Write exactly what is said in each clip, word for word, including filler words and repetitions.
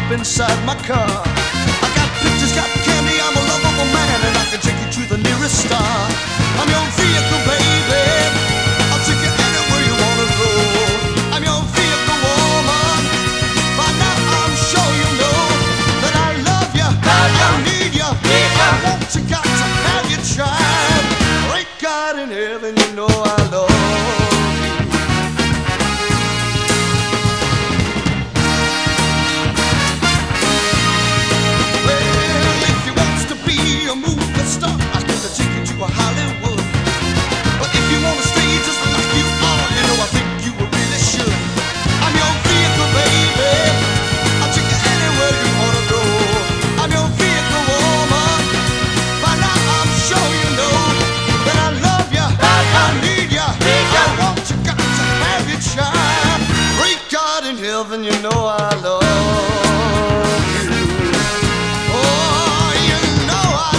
hop inside my car. I got pictures, got candy, I'm a lovable man, and I can take you to the nearest star. I'm your vehicle, baby. I'll take you anywhere you wanna go. I'm your vehicle, woman. By now I'm sure you know that I love you, I need you, I want you, got to have you tried. Great God in heaven, you know I love you. Heaven, you know I love you. Oh, you know I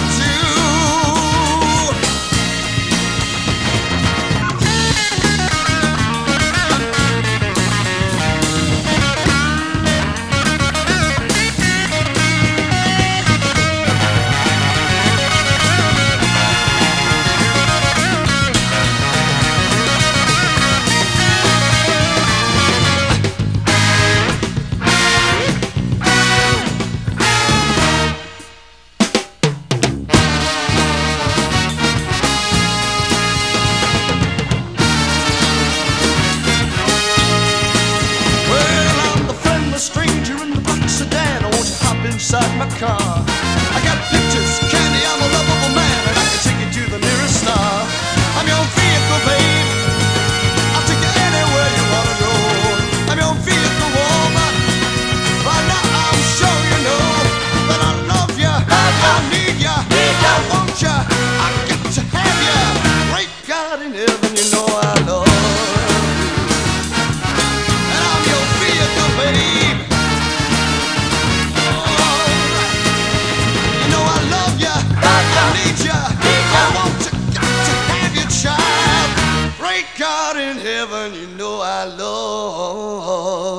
inside my car. I got pictures, candy, I'm a lovable man, and I can take you to the nearest star. I'm your vehicle, babe. I'll take you anywhere you wanna go. I'm your vehicle, woman. By now I'm sure you know that I love you, I need you, I want you, I got to have you. Great God in heaven, you know I love you. And I'm your vehicle, babe. God in heaven, you know I love